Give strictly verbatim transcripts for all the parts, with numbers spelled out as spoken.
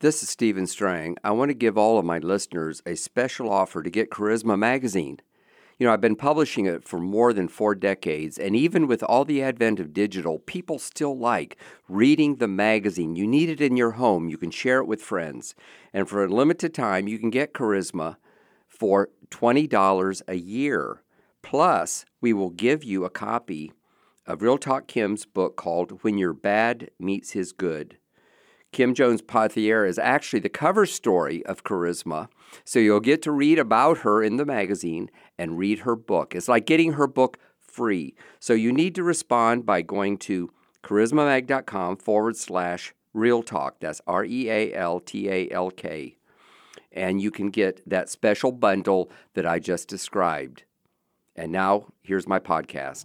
This is Stephen Strang. I want to give all of my listeners a special offer to get Charisma Magazine. You know, I've been publishing it for more than four decades, and even with all the advent of digital, people still like reading the magazine. You need it in your home. You can share it with friends. And for a limited time, you can get Charisma for twenty dollars a year. Plus, we will give you a copy of Real Talk Kim's book called When Your Bad Meets His Good. Kim Jones Pothier is actually the cover story of Charisma, so you'll get to read about her in the magazine and read her book. It's like getting her book free. So you need to respond by going to charismamag.com forward slash real talk. That's R E A L T A L K. And you can get that special bundle that I just described. And now, here's my podcast.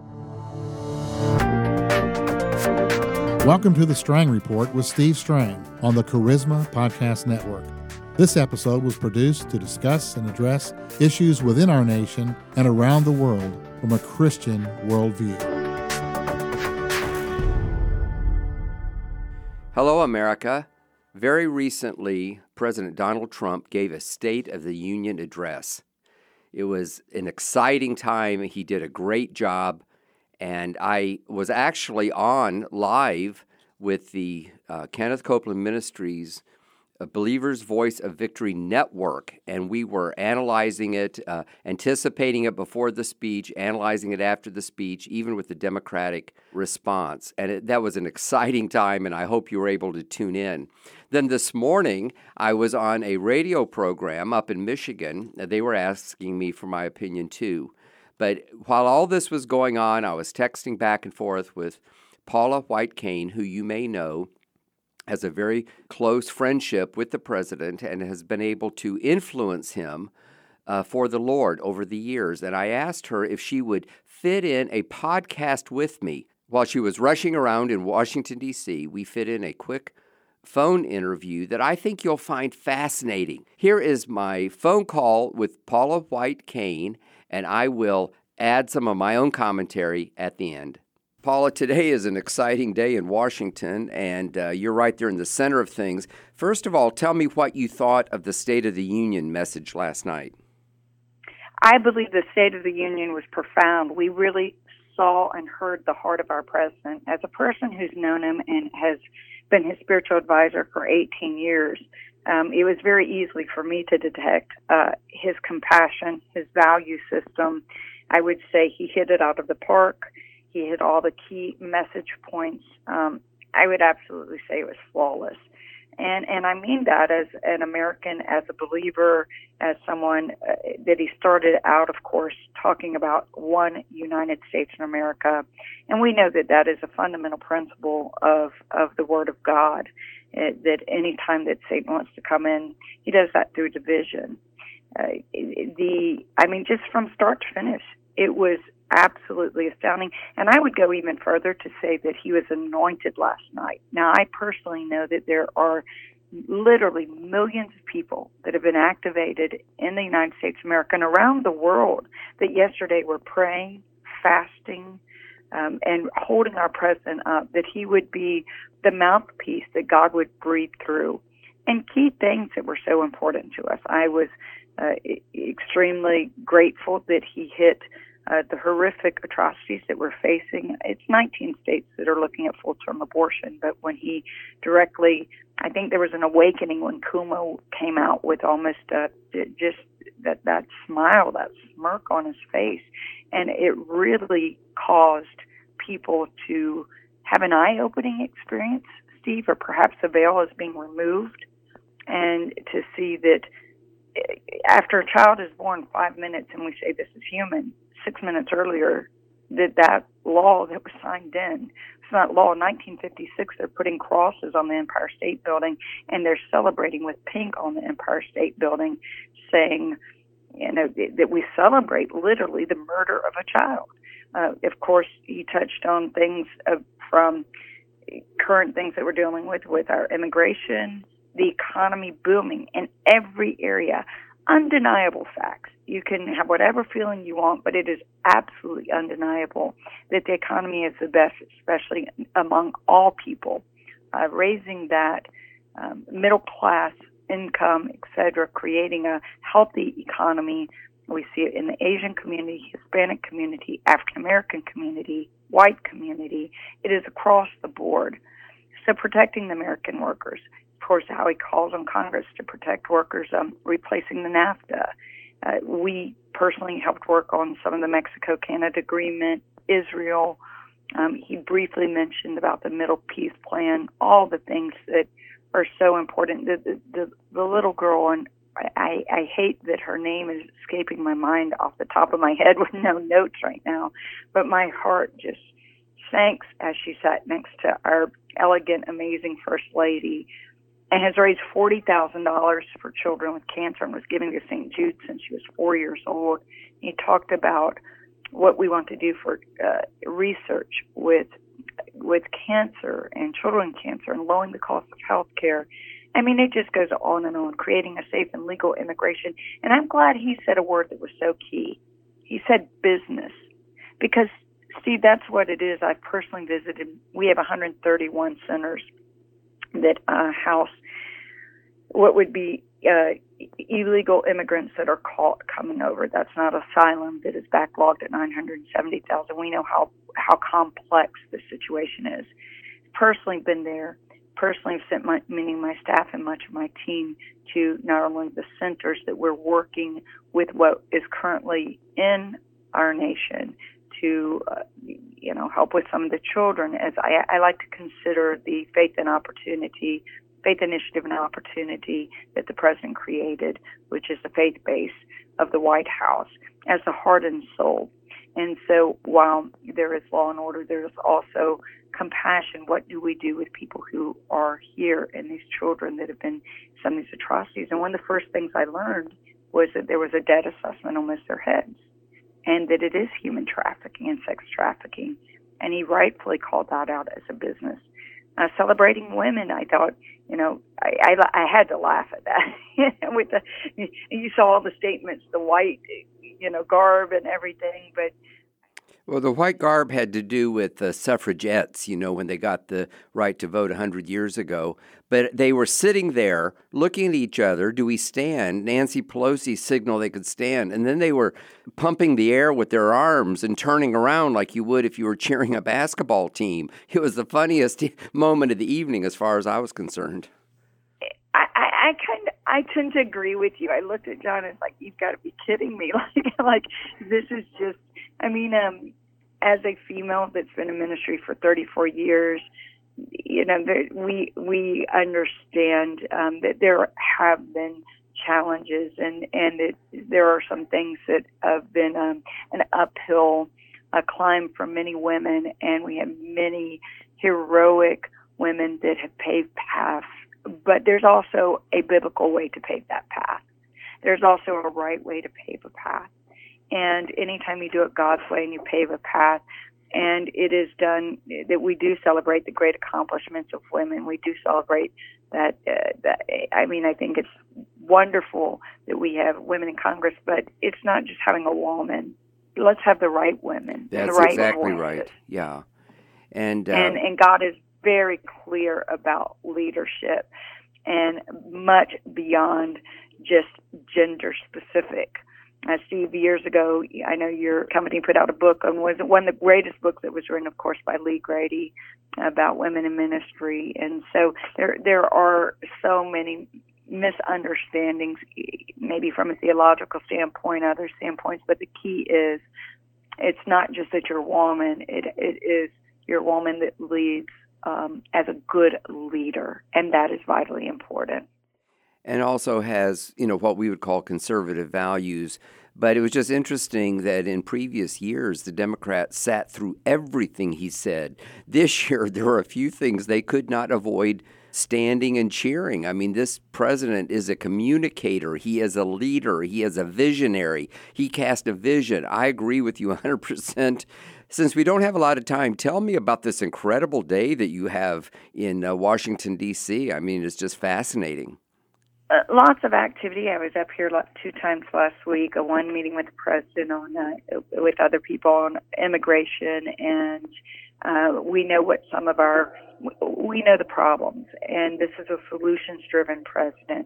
Welcome to the Strang Report with Steve Strang on the Charisma Podcast Network. This episode was produced to discuss and address issues within our nation and around the world from a Christian worldview. Hello, America. Very recently, President Donald Trump gave a State of the Union address. It was an exciting time. He did a great job. And I was actually on live with the uh, Kenneth Copeland Ministries uh, Believer's Voice of Victory Network, and we were analyzing it, uh, anticipating it before the speech, analyzing it after the speech, even with the Democratic response. And it, that was an exciting time, and I hope you were able to tune in. Then this morning, I was on a radio program up in Michigan. They were asking me for my opinion, too. But while all this was going on, I was texting back and forth with Paula White Cain, who you may know has a very close friendship with the president and has been able to influence him uh, for the Lord over the years. And I asked her if she would fit in a podcast with me. While she was rushing around in Washington, D C, we fit in a quick phone interview that I think you'll find fascinating. Here is my phone call with Paula White Cain, and I will add some of my own commentary at the end. Paula, today is an exciting day in Washington, and uh, you're right there in the center of things. First of all, tell me what you thought of the State of the Union message last night. I believe the State of the Union was profound. We really saw and heard the heart of our president. As a person who's known him and has been his spiritual advisor for eighteen years, Um, it was very easily for me to detect uh, his compassion, his value system. I would say he hit it out of the park. He hit all the key message points. Um, I would absolutely say it was flawless. And and I mean that as an American, as a believer, as someone uh, that he started out, of course, talking about one United States in America. And we know that that is a fundamental principle of, of the Word of God, uh, that any time that Satan wants to come in, he does that through division. Uh, the I mean, just from start to finish, it was absolutely astounding. And I would go even further to say that he was anointed last night. Now, I personally know that there are literally millions of people that have been activated in the United States of America and around the world that yesterday were praying, fasting, um, and holding our president up, that he would be the mouthpiece that God would breathe through. And key things that were so important to us. I was uh, extremely grateful that he hit Uh, the horrific atrocities that we're facing. It's nineteen states that are looking at full-term abortion, but when he directly, I think there was an awakening when Cuomo came out with almost uh, just that, that smile, that smirk on his face, and it really caused people to have an eye-opening experience, Steve, or perhaps the veil is being removed, and to see that after a child is born five minutes and we say this is human, six minutes earlier, that that law that was signed in, it's not law. In nineteen fifty-six, they're putting crosses on the Empire State Building, and they're celebrating with pink on the Empire State Building, saying, you know, that we celebrate literally the murder of a child. Uh, of course, he touched on things uh, from current things that we're dealing with, with our immigration, the economy booming in every area. Undeniable facts. You can have whatever feeling you want, but it is absolutely undeniable that the economy is the best, especially among all people. Uh, raising that um, middle class income, et cetera, creating a healthy economy. We see it in the Asian community, Hispanic community, African American community, white community. It is across the board. So protecting the American workers. Of course, how he calls on Congress to protect workers, um, replacing the NAFTA. Uh, we personally helped work on some of the Mexico-Canada agreement, Israel. Um, he briefly mentioned about the Middle Peace Plan, all the things that are so important. The, the, the, the little girl, and I, I hate that her name is escaping my mind off the top of my head with no notes right now, but my heart just sank as she sat next to our elegant, amazing First Lady, and has raised forty thousand dollars for children with cancer and was giving to Saint Jude since she was four years old. He talked about what we want to do for uh, research with with cancer and children with cancer and lowering the cost of health care. I mean, it just goes on and on, creating a safe and legal immigration. And I'm glad he said a word that was so key. He said business. Because, Steve, that's what it is. I've personally visited. We have one hundred thirty-one centers that uh, house what would be uh, illegal immigrants that are caught coming over. That's not asylum that is backlogged at nine hundred seventy thousand. We know how, how complex the situation is. Personally been there. Personally have sent my, meaning my staff and much of my team, to not only the centers that we're working with what is currently in our nation to, uh, you know, help with some of the children, as I, I like to consider the Faith and Opportunity, Faith Initiative and Opportunity that the president created, which is the faith base of the White House, as the heart and soul. And so while there is law and order, there is also compassion. What do we do with people who are here and these children that have been some of these atrocities? And one of the first things I learned was that there was a debt assessment on most of their heads, and that it is human trafficking and sex trafficking. And he rightfully called that out as a business. Uh, celebrating women, I thought, you know, I, I, I had to laugh at that. With the, you saw all the statements, the white, you know, garb and everything, but well, the white garb had to do with the suffragettes, you know, when they got the right to vote one hundred years ago. But they were sitting there looking at each other. Do we stand? Nancy Pelosi signaled they could stand. And then they were pumping the air with their arms and turning around like you would if you were cheering a basketball team. It was the funniest moment of the evening as far as I was concerned. I, I, I kind of, I tend to agree with you. I looked at John and it's like, you've got to be kidding me. Like, like this is just, I mean, um, as a female that's been in ministry for thirty-four years, you know, there, we we understand um, that there have been challenges, and and it, there are some things that have been um, an uphill uh, climb for many women, and we have many heroic women that have paved paths. But there's also a biblical way to pave that path. There's also a right way to pave a path. And anytime you do it God's way and you pave a path, and it is done, that we do celebrate the great accomplishments of women. We do celebrate that, uh, that. I mean, I think it's wonderful that we have women in Congress, but it's not just having a woman. Let's have the right women. That's the right exactly voices. right. Yeah. And, uh, and and God is very clear about leadership, and much beyond just gender specific. Uh, Steve, years ago, I know your company put out a book on was one of the greatest books that was written, of course, by Lee Grady about women in ministry. And so there there are so many misunderstandings, maybe from a theological standpoint, other standpoints. But the key is, it's not just that you're a woman; it it is you're a woman that leads um, as a good leader, and that is vitally important. And also has, you know, what we would call conservative values. But it was just interesting that in previous years, the Democrats sat through everything he said. This year, there were a few things they could not avoid standing and cheering. I mean, this president is a communicator. He is a leader. He is a visionary. He cast a vision. I agree with you one hundred percent. Since we don't have a lot of time, tell me about this incredible day that you have in uh, Washington, D C. I mean, it's just fascinating. Uh, lots of activity. I was up here two times last week, a one meeting with the president on uh, with other people on immigration, and Uh, we know what some of our, we know the problems, and this is a solutions-driven president.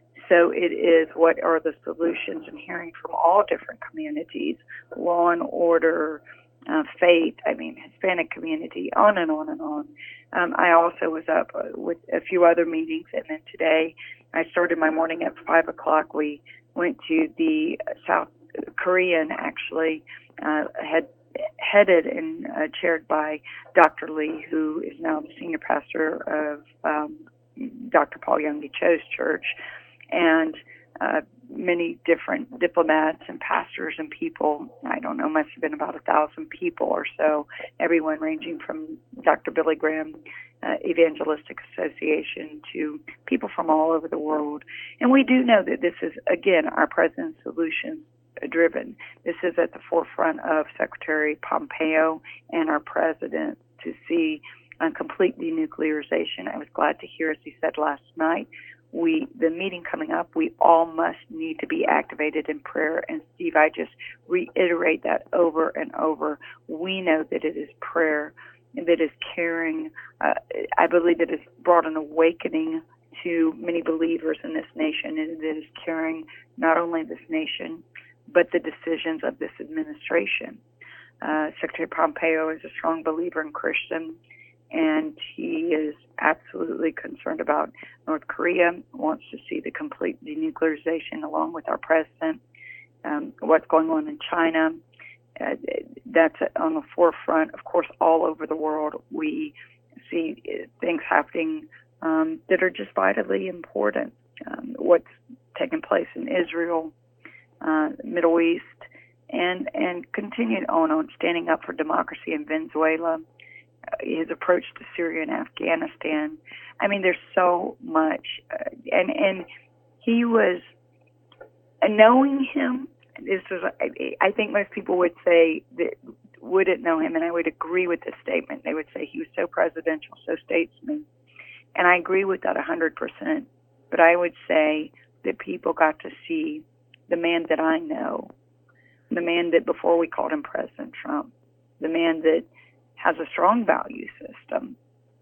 So it is, what are the solutions, and hearing from all different communities, law and order, uh, faith, I mean, Hispanic community, on and on and on. Um, I also was up with a few other meetings, and then today I started my morning at five o'clock. We went to the South Korean, actually, uh, had headed and uh, chaired by Doctor Lee, who is now the senior pastor of um, Doctor Paul Youngie Cho's church, and uh, many different diplomats and pastors and people. I don't know, must have been about a thousand people or so, everyone ranging from Doctor Billy Graham uh, Evangelistic Association to people from all over the world. And we do know that this is, again, our President's Solutions driven. This is at the forefront of Secretary Pompeo and our president to see a complete denuclearization. I was glad to hear, as he said last night, we the meeting coming up, we all must need to be activated in prayer. And Steve, I just reiterate that over and over. We know that it is prayer that is carrying, uh, I believe it has brought an awakening to many believers in this nation, and it is carrying not only this nation, but the decisions of this administration. Uh, Secretary Pompeo is a strong believer in Christian, and he is absolutely concerned about North Korea, wants to see the complete denuclearization along with our president. Um, what's going on in China, uh, that's on the forefront. Of course, all over the world, we see things happening um, that are just vitally important. Um, what's taking place in Israel, Uh, Middle East, and and continuing on on standing up for democracy in Venezuela, uh, his approach to Syria and Afghanistan. I mean, there's so much, uh, and and he was, uh, knowing him. This is, I, I think most people would say that wouldn't know him, and I would agree with this statement. They would say he was so presidential, so statesman, and I agree with that one hundred percent. But I would say that people got to see the man that I know, the man that before we called him President Trump, the man that has a strong value system,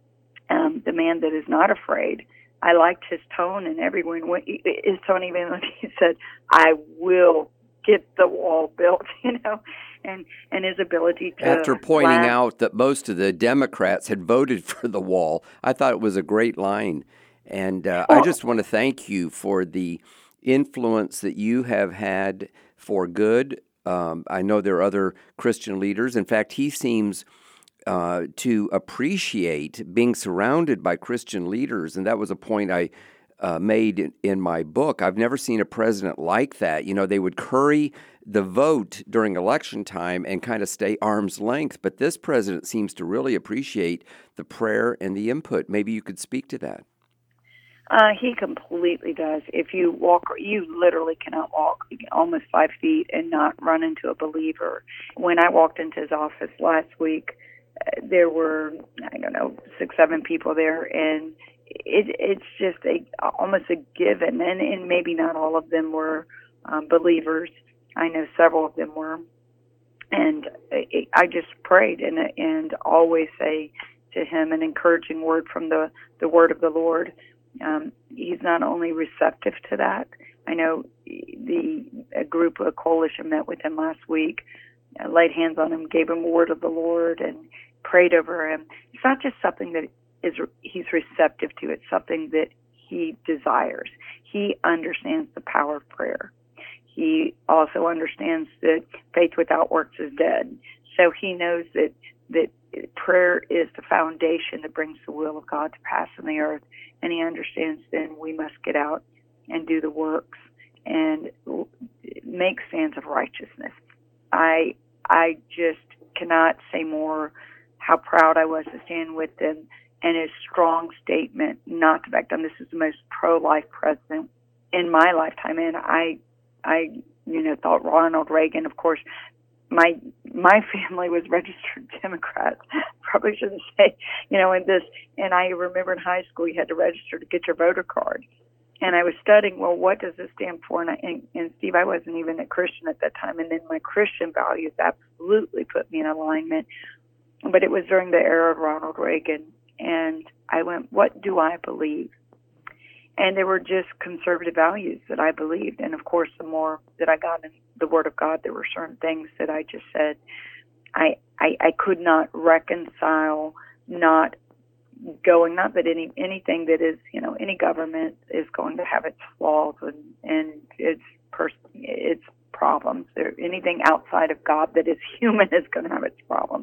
um, the man that is not afraid. I liked his tone, and everyone, his tone even when he said, I will get the wall built, you know, and, and his ability to... After pointing laugh. out that most of the Democrats had voted for the wall, I thought it was a great line. And uh, well, I just want to thank you for the influence that you have had for good. Um, I know there are other Christian leaders. In fact, he seems uh, to appreciate being surrounded by Christian leaders, and that was a point I uh, made in, in my book. I've never seen a president like that. You know, they would curry the vote during election time and kind of stay arm's length, but this president seems to really appreciate the prayer and the input. Maybe you could speak to that. Uh, he completely does. If you walk, you literally cannot walk almost five feet and not run into a believer. When I walked into his office last week, uh, there were, I don't know, six, seven people there, and it, it's just a almost a given. And, and maybe not all of them were um, believers. I know several of them were. And it, I just prayed and and always say to him an encouraging word from the, the word of the Lord. Um, he's not only receptive to that. I know the a group, a coalition met with him last week, uh, laid hands on him, gave him a word of the Lord, and prayed over him. It's not just something that is he's receptive to. It's something that he desires. He understands the power of prayer. He also understands that faith without works is dead. So he knows that that prayer is the foundation that brings the will of God to pass on the earth, and he understands then we must get out and do the works and make stands of righteousness. I I just cannot say more how proud I was to stand with him and his strong statement not to back down. This is the most pro-life president in my lifetime, and I I you know thought Ronald Reagan, of course. My my family was registered Democrats. Probably shouldn't say, you know, in this. And I remember in high school you had to register to get your voter card. And I was studying, well, what does this stand for? And, I, and, and Steve, I wasn't even a Christian at that time. And then my Christian values absolutely put me in alignment but it was during the era of Ronald Reagan. And I went, what do I believe? And there were just conservative values that I believed. And of course, the more that I got in the Word of God, there were certain things that I just said I I, I could not reconcile not going, not that any anything that is, you know, any government is going to have its flaws and, and its pers- its problems. There, anything outside of God that is human is going to have its problems.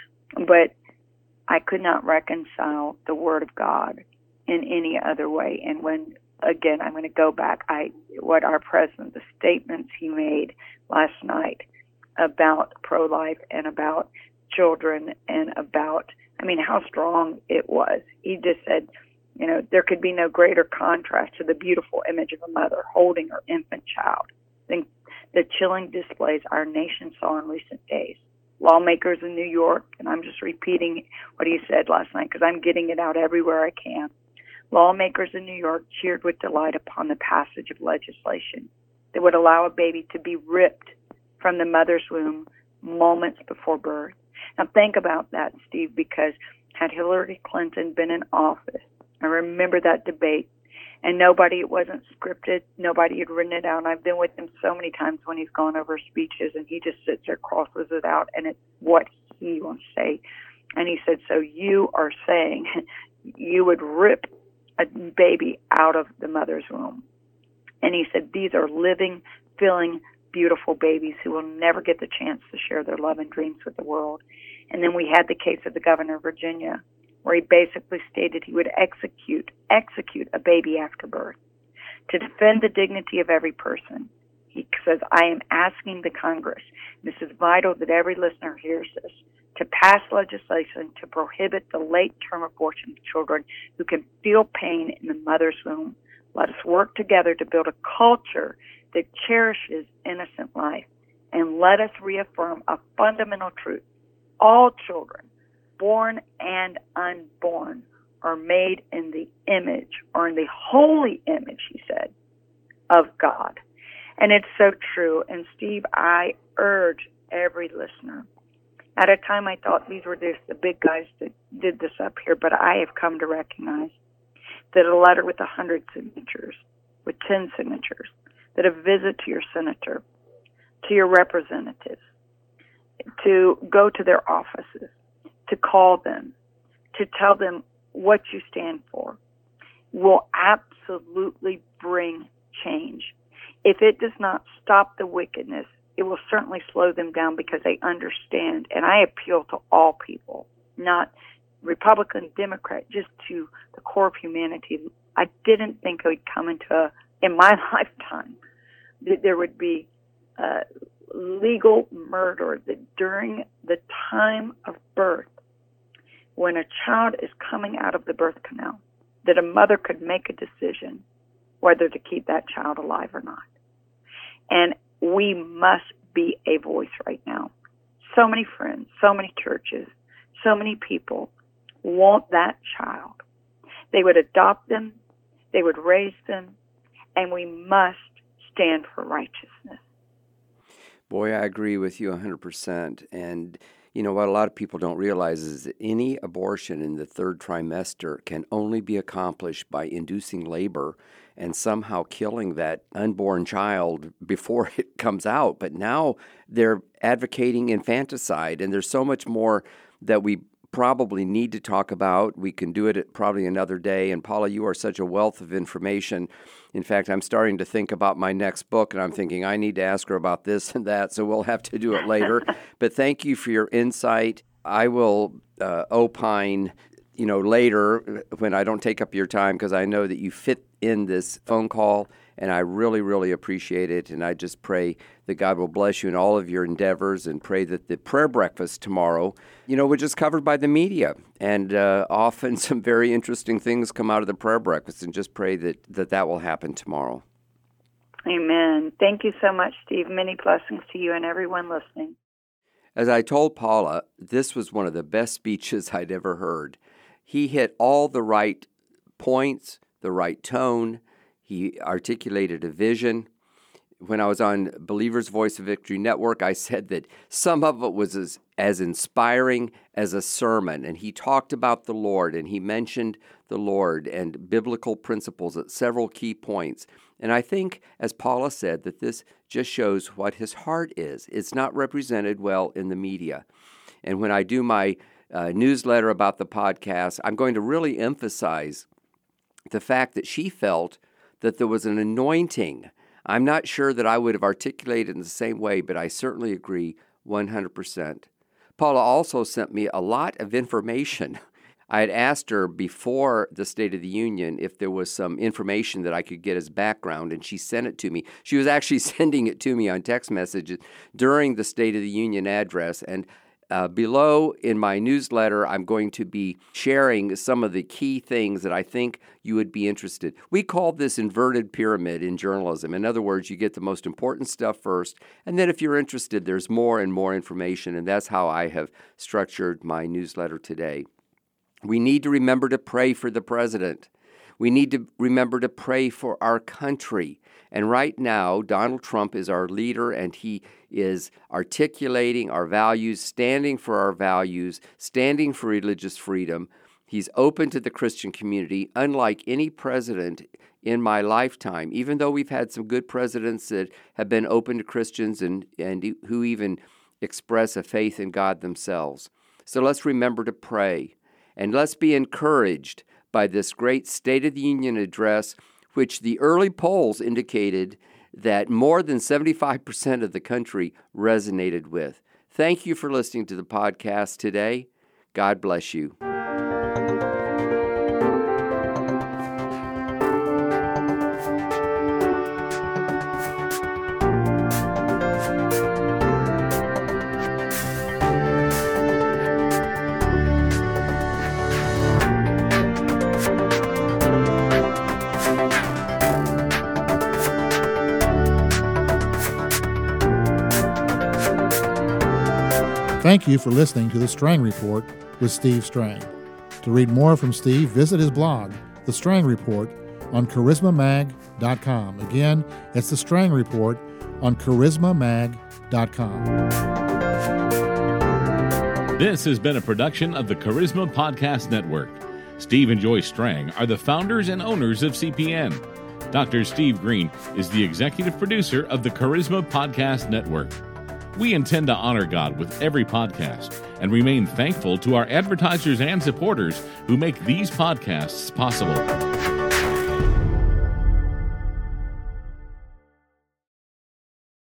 But I could not reconcile the Word of God in any other way. And when, again, I'm going to go back, I what our president, the statements he made last night about pro-life and about children and about, I mean, how strong it was. He just said, you know, there could be no greater contrast to the beautiful image of a mother holding her infant child than the chilling displays our nation saw in recent days. Lawmakers in New York, and I'm just repeating what he said last night because I'm getting it out everywhere I can. Lawmakers in New York cheered with delight upon the passage of legislation that would allow a baby to be ripped from the mother's womb moments before birth. Now think about that, Steve, because had Hillary Clinton been in office, I remember that debate, and nobody, it wasn't scripted, nobody had written it out. I've been with him so many times when he's gone over speeches, and he just sits there, crosses it out, and it's what he wants to say. And he said, so you are saying you would rip a baby out of the mother's womb. And he said, these are living, feeling, beautiful babies who will never get the chance to share their love and dreams with the world. And then we had the case of the governor of Virginia, where he basically stated he would execute, execute a baby after birth. To defend the dignity of every person, he says, I am asking the Congress, this is vital that every listener hears this, to pass legislation to prohibit the late-term abortion of children who can feel pain in the mother's womb. Let us work together to build a culture that cherishes innocent life, and let us reaffirm a fundamental truth. All children, born and unborn, are made in the image, or in the holy image, he said, of God. And it's so true. And Steve, I urge every listener. At a time I thought these were just the big guys that did this up here, but I have come to recognize that a letter with a hundred signatures, with ten signatures, that a visit to your senator, to your representatives, to go to their offices, to call them, to tell them what you stand for, will absolutely bring change. If it does not stop the wickedness, it will certainly slow them down because they understand. And I appeal to all people, not Republican, Democrat, just to the core of humanity. I didn't think it would come into a, in my lifetime that there would be uh, legal murder, that during the time of birth, when a child is coming out of the birth canal, that a mother could make a decision whether to keep that child alive or not. And we must be a voice right now. So many friends, so many churches, so many people want that child. They would adopt them, they would raise them, and we must stand for righteousness. Boy, I agree with you one hundred percent. And you know what a lot of people don't realize is that any abortion in the third trimester can only be accomplished by inducing labor and somehow killing that unborn child before it comes out. But now they're advocating infanticide, and there's so much more that we probably need to talk about. We can do it at probably another day. And Paula, you are such a wealth of information. In fact, I'm starting to think about my next book, and I'm thinking I need to ask her about this and that, so we'll have to do it later. But thank you for your insight. I will uh, opine, you know, later when I don't take up your time, because I know that you fit in this phone call, and I really, really appreciate it. And I just pray that God will bless you in all of your endeavors, and pray that the prayer breakfast tomorrow, you know, which is covered by the media, and uh, often some very interesting things come out of the prayer breakfast, and just pray that that, that will happen tomorrow. Amen. Thank you so much, Steve. Many blessings to you and everyone listening. As I told Paula, this was one of the best speeches I'd ever heard. He hit all the right points, the right tone. He articulated a vision. when I was on Believer's Voice of Victory Network, I said that some of it was as, as inspiring as a sermon. And he talked about the Lord, and he mentioned the Lord and biblical principles at several key points. And I think, as Paula said, that this just shows what his heart is. It's not represented well in the media. And when I do my uh, newsletter about the podcast, I'm going to really emphasize the fact that she felt that there was an anointing. I'm not sure that I would have articulated in the same way, but I certainly agree one hundred percent. Paula also sent me a lot of information. I had asked her before the State of the Union if there was some information that I could get as background, and she sent it to me. She was actually sending it to me on text messages during the State of the Union address, and Uh, below in my newsletter, I'm going to be sharing some of the key things that I think you would be interested. We call this inverted pyramid in journalism. In other words, you get the most important stuff first, and then if you're interested, there's more and more information, and that's how I have structured my newsletter today. We need to remember to pray for the president. We need to remember to pray for our country. And right now, Donald Trump is our leader, and he is articulating our values, standing for our values, standing for religious freedom. He's open to the Christian community, unlike any president in my lifetime, even though we've had some good presidents that have been open to Christians and, and who even express a faith in God themselves. So let's remember to pray, and let's be encouraged by this great State of the Union address, which the early polls indicated that more than seventy-five percent of the country resonated with. Thank you for listening to the podcast today. God bless you. Thank you for listening to The Strang Report with Steve Strang. To read more from Steve, visit his blog, The Strang Report, on charisma mag dot com. Again, it's The Strang Report on charisma mag dot com. This has been a production of the Charisma Podcast Network. Steve and Joy Strang are the founders and owners of C P N. Doctor Steve Green is the executive producer of the Charisma Podcast Network. We intend to honor God with every podcast and remain thankful to our advertisers and supporters who make these podcasts possible.